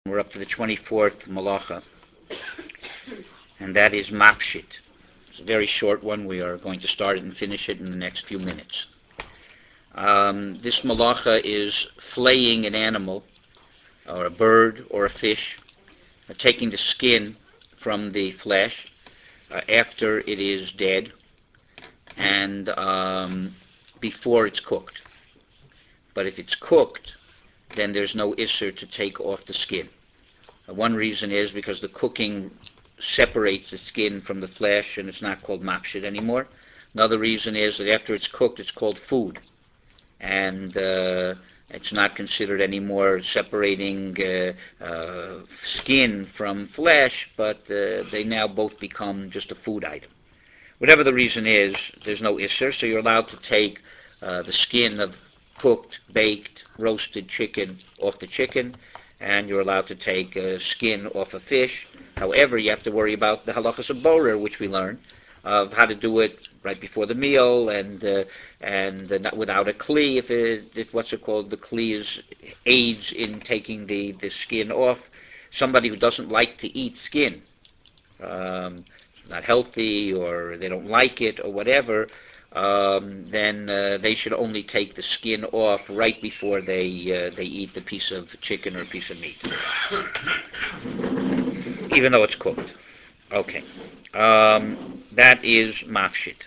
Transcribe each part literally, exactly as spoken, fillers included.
We're up to the twenty-fourth malacha, and that is mafshit. It's a very short one. We are going to start it and finish it in the next few minutes. Um, this malacha is flaying an animal, or a bird, or a fish, uh, taking the skin from the flesh uh, after it is dead and um, before it's cooked. But if it's cooked, then there's no isser to take off the skin. Uh, one reason is because the cooking separates the skin from the flesh and it's not called mafshit anymore. Another reason is that after it's cooked, it's called food, and uh, it's not considered anymore separating uh, uh, skin from flesh, but uh, they now both become just a food item. Whatever the reason is, there's no isser, so you're allowed to take uh, the skin of cooked, baked, roasted chicken off the chicken, and you're allowed to take uh, skin off a fish. However, you have to worry about the halachas of borer, which we learned, of how to do it right before the meal, and uh, and uh, not without a kli. If it, it, what's it called, the kli is aids in taking the, the skin off. Somebody who doesn't like to eat skin, um, not healthy, or they don't like it, or whatever, um, then uh, they should only take the skin off right before they uh, they eat the piece of chicken or piece of meat, even though it's cooked. Okay, um, that is mafshit.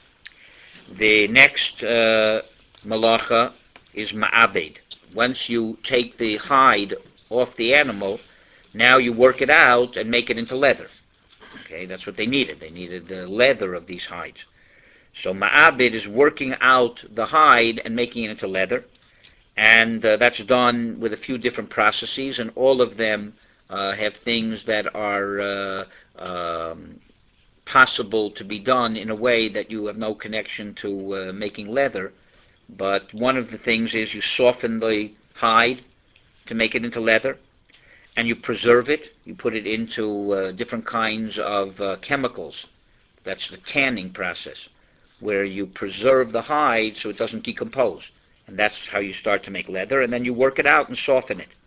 The next uh, malacha is ma'abed. Once you take the hide off the animal, now you work it out and make it into leather. Okay, that's what they needed. They needed the leather of these hides. So ma'abed is working out the hide and making it into leather, and uh, that's done with a few different processes, and all of them uh, have things that are uh, um, possible to be done in a way that you have no connection to uh, making leather. But one of the things is you soften the hide to make it into leather, and you preserve it. You put it into uh, different kinds of uh, chemicals. That's the tanning process, where you preserve the hide so it doesn't decompose. And that's how you start to make leather, and then you work it out and soften it.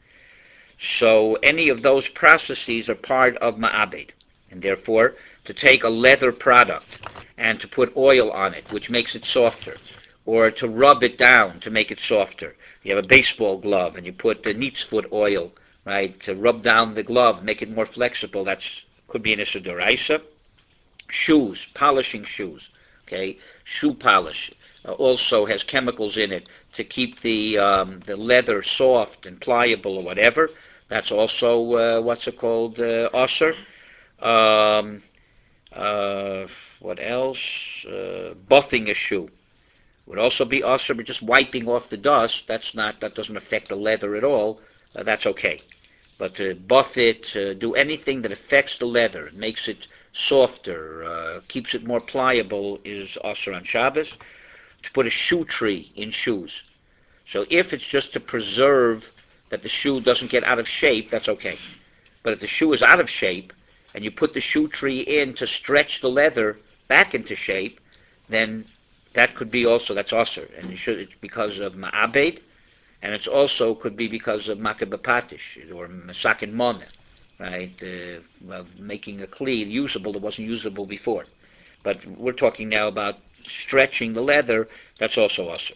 So any of those processes are part of ma'abed. And therefore, to take a leather product and to put oil on it, which makes it softer, or to rub it down to make it softer. You have a baseball glove and you put the neat's foot oil, right, to rub down the glove, make it more flexible. That could be an issur d'oraisa. Shoes, polishing shoes, okay, shoe polish uh, also has chemicals in it to keep the um, the leather soft and pliable or whatever. That's also uh, what's it called, uh, osser. Um, uh, what else? Uh, buffing a shoe would also be osser, but just wiping off the dust. That's not. That doesn't affect the leather at all. Uh, that's okay. But to buff it, uh, do anything that affects the leather, makes it softer, uh, keeps it more pliable, is osser on Shabbos. To put a shoe tree in shoes. So if it's just to preserve that the shoe doesn't get out of shape, that's okay. But if the shoe is out of shape, and you put the shoe tree in to stretch the leather back into shape, then that could be also, that's osser. And you should, it's because of ma'abed, and it's also could be because of makabapatish or masakin mon, right? Uh, of making a kli usable that wasn't usable before. But we're talking now about stretching the leather. That's also also.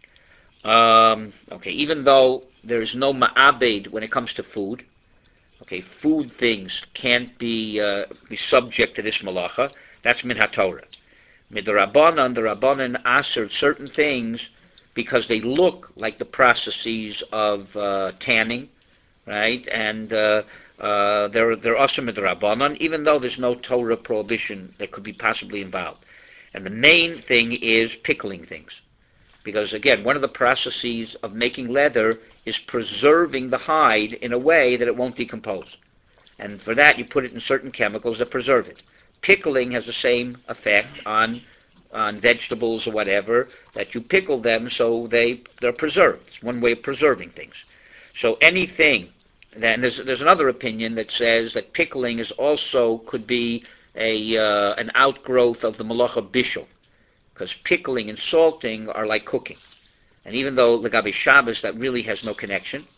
Um, okay, even though there is no ma'abed when it comes to food, okay, food things can't be uh, be subject to this malacha. That's min haTorah. Midrabanan, the Rabbanan answered certain things because they look like the processes of uh, tanning, right? And uh, uh, they're they're also midrabanan, even though there's no Torah prohibition that could be possibly involved. And the main thing is pickling things, because again, one of the processes of making leather is preserving the hide in a way that it won't decompose. And for that, you put it in certain chemicals that preserve it. Pickling has the same effect on on vegetables or whatever, that you pickle them so they they're preserved. It's one way of preserving things. So anything, then there's there's another opinion that says that pickling is also could be a uh, an outgrowth of the malacha bishul, because pickling and salting are like cooking. And even though legabe Shabbos that really has no connection,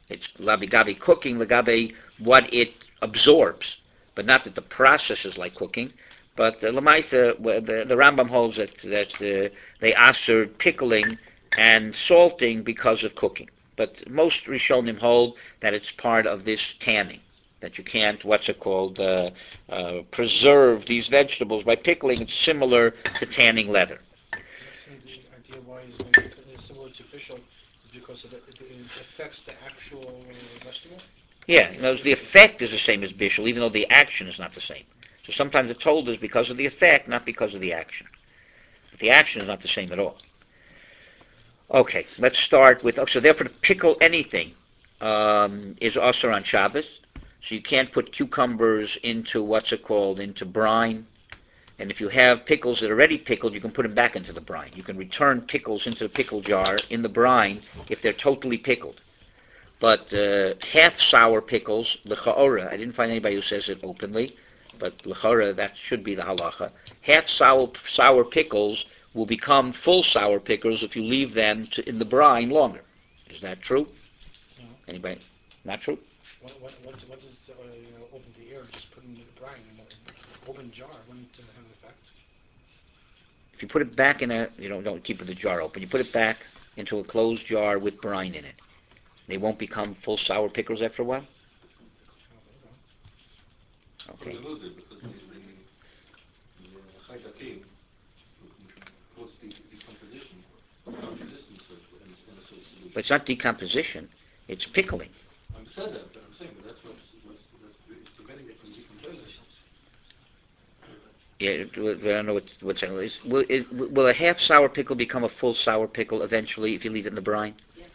It's lagabe cooking, lagabe what it absorbs, but not that the process is like cooking. But uh, Lamaisa, the, the Rambam holds that that uh, they asser pickling and salting because of cooking. But most Rishonim hold that it's part of this tanning, that you can't, what's it called, uh, uh, preserve these vegetables by pickling. It's similar to tanning leather. The idea why is maybe similar to bishul is because of the, it, it affects the actual uh, vegetable. Yeah, you know, the effect is the same as bishul, even though the action is not the same. So sometimes it's told is because of the effect, not because of the action. But the action is not the same at all. Okay, let's start with, oh, so therefore to pickle anything um, is also on Shabbos. So you can't put cucumbers into, what's it called, into brine. And if you have pickles that are already pickled, you can put them back into the brine. You can return pickles into the pickle jar in the brine if they're totally pickled. But uh, half sour pickles, l'cha'ora, I didn't find anybody who says it openly, but l'cha'ora, that should be the halacha. Half sour, sour pickles will become full sour pickles if you leave them to, in the brine longer. Is that true? No. Anybody? Not true? What what what's what does uh, you know open the air? Just put in the brine in an open jar wouldn't uh, have an effect. If you put it back in a, you know, don't keep the jar open. You put it back into a closed jar with brine in it. They won't become full sour pickles after a while? I don't think so. Okay. But it's not decomposition. It's pickling. Yeah, I don't know what, what's that is. Will, it, will a half sour pickle become a full sour pickle eventually if you leave it in the brine?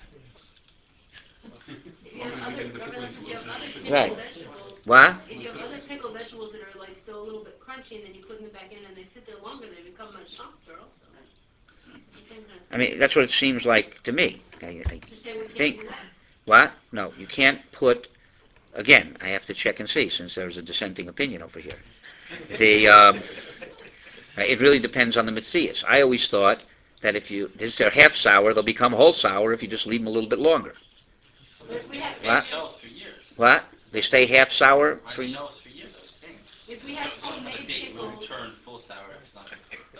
If you have other, remember, if you have other pickled Right. vegetables, What? if you have other pickled vegetables that are like still a little bit crunchy, and then you put them back in and they sit there longer, they become much softer also. It's the same kind of I thing. mean, that's what it seems like to me. I, I You say we can't think. do that? What? No, you can't put. Again, I have to check and see since there's a dissenting opinion over here. The um, it really depends on the mitzias. I always thought that if you this they're half sour, they'll become whole sour if you just leave them a little bit longer. But if we have What? shells for years. What? They stay half sour On for. shelves for years, I would think. if we have But the homemade date will pickles, turn full sour. It's not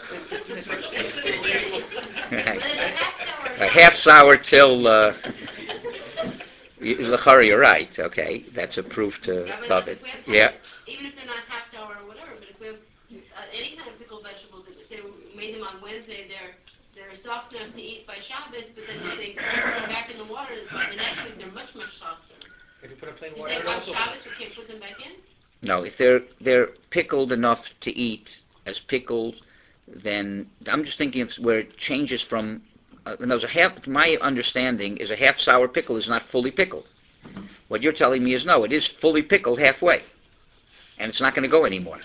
but it's a half sour or Uh, not. half sour till uh, you, Lachari, you're right. Okay, that's a proof to I mean, love like it. if we have, Yeah. even if they're not half sour or whatever, but if we have uh, any kind of pickled vegetables, that say we made them on Wednesday, they're they're soft enough to eat by Shabbos, but then if they go back in the water by the next week, they're much much softer. If you put a plain You water, say it on also. Shabbos we can't put them back in? No, if they're they're pickled enough to eat as pickles, then I'm just thinking of where it changes from. Uh, and those a half. My understanding is a half sour pickle is not fully pickled. What you're telling me is no, it is fully pickled halfway, and it's not going to go anymore.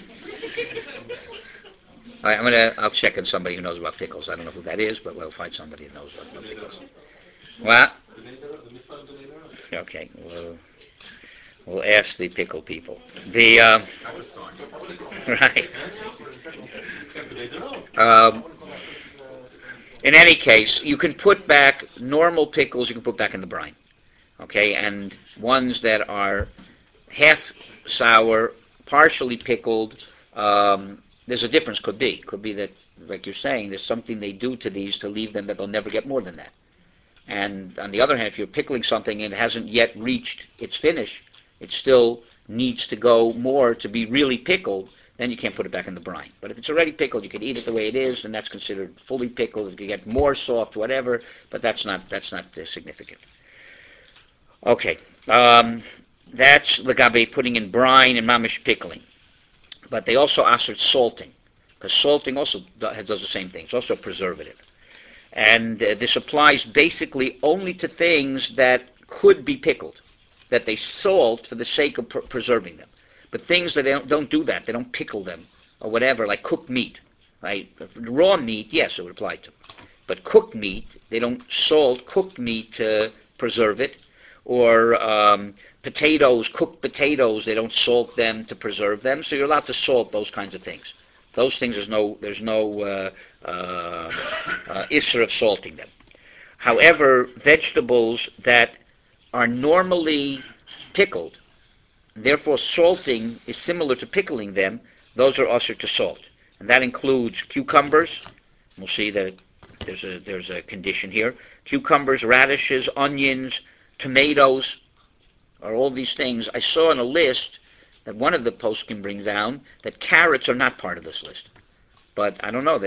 All right, I'm gonna. I'll check on somebody who knows about pickles. I don't know who that is, but we'll find somebody who knows about pickles. What? Okay. We'll, we'll ask the pickle people. The uh, right. Um, in any case, you can put back normal pickles. You can put back in the brine. Okay, and ones that are half sour, partially pickled. Um, there's a difference. Could be. Could be that, like you're saying, there's something they do to these to leave them that they'll never get more than that. And on the other hand, if you're pickling something and it hasn't yet reached its finish, it still needs to go more to be really pickled, then you can't put it back in the brine. But if it's already pickled, you can eat it the way it is, and that's considered fully pickled. You can get more soft, whatever, but that's not that's not uh, significant. Okay, um, that's legabe putting in brine and mamish pickling. But they also assert salting, because salting also does the same thing. It's also a preservative. And uh, this applies basically only to things that could be pickled, that they salt for the sake of pr- preserving them. But things that they don't, don't do that, they don't pickle them or whatever, like cooked meat. Right? Raw meat, yes, it would apply to. But cooked meat, they don't salt cooked meat to preserve it. Or um, potatoes, cooked potatoes, they don't salt them to preserve them. So you're allowed to salt those kinds of things. Those things, there's no, there's no uh, uh, uh, issue of salting them. However, vegetables that are normally pickled, therefore salting is similar to pickling them, those are usher to salt. And that includes cucumbers. We'll see that there's a, there's a condition here. Cucumbers, radishes, onions, tomatoes, are all these things. I saw in a list that one of the poskim brings down that carrots are not part of this list. But I don't know.